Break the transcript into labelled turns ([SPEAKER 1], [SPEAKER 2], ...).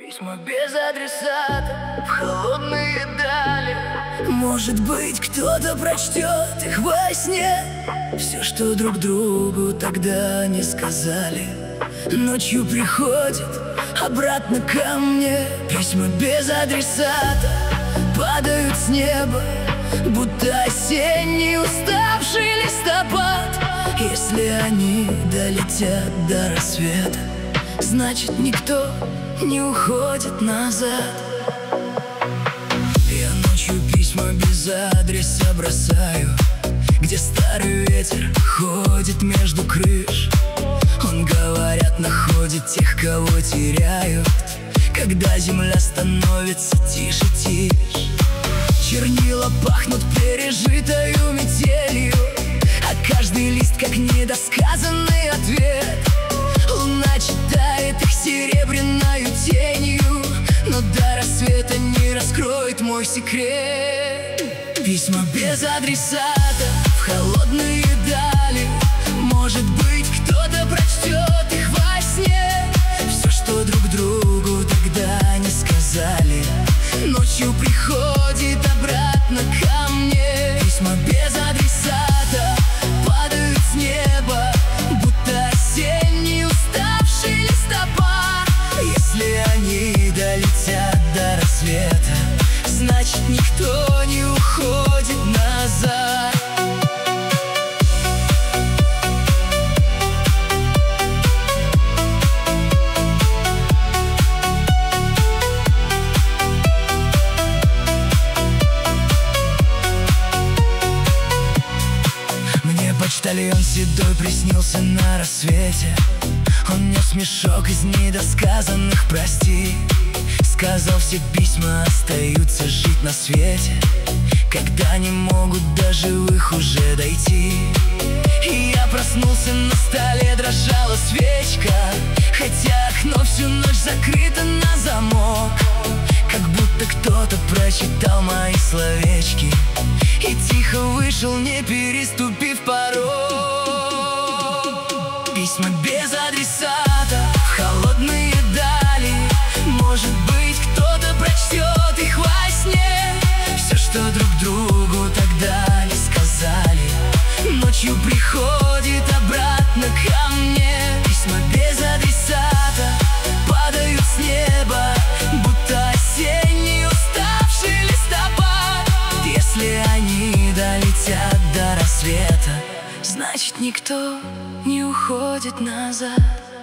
[SPEAKER 1] Письма без адресата в холодные дали. Может быть, кто-то прочтет их во сне. Все, что друг другу тогда не сказали, ночью приходит обратно ко мне. Письма без адресата падают с неба, будто осенний уставший листопад. Если они долетят до рассвета, значит, никто не уходит назад. Я ночью письма без адреса бросаю, где старый ветер ходит между крыш. Он, говорят, находит тех, кого теряют, когда земля становится тише-тише. Чернила пахнут пережитою метелью, а каждый лист как недосказанный ответ. Луна читает их серебряною тенью, но до рассвета не раскроет мой секрет. Письма без адресата в холодные дали. Может быть, кто-то прочтет их во сне. Все, что друг другу тогда не сказали, ночью приходит обратно ко мне. Письма без адресата падают с неба, будто осенний уставший листопад. Если они долетят до рассвета, значит, никто не уходит назад. Почтальон седой приснился на рассвете. Он нес мешок из недосказанных «прости». Сказал, все письма остаются жить на свете, когда не могут до живых уже дойти. И я проснулся, на столе дрожала свечка, хотя окно всю ночь закрыто на замок. Как будто кто-то прочитал мои словечки и тихо вышел, не переступив порог. Письма без адресата в холодные дали. Может быть, кто-то прочтет их во сне. Все, что друг другу тогда не сказали, ночью приходит обратно ко мне. Письма без адресата падают с неба, будто осенний уставший листопад. Если они долетят до рассвета, значит, никто не уходит назад.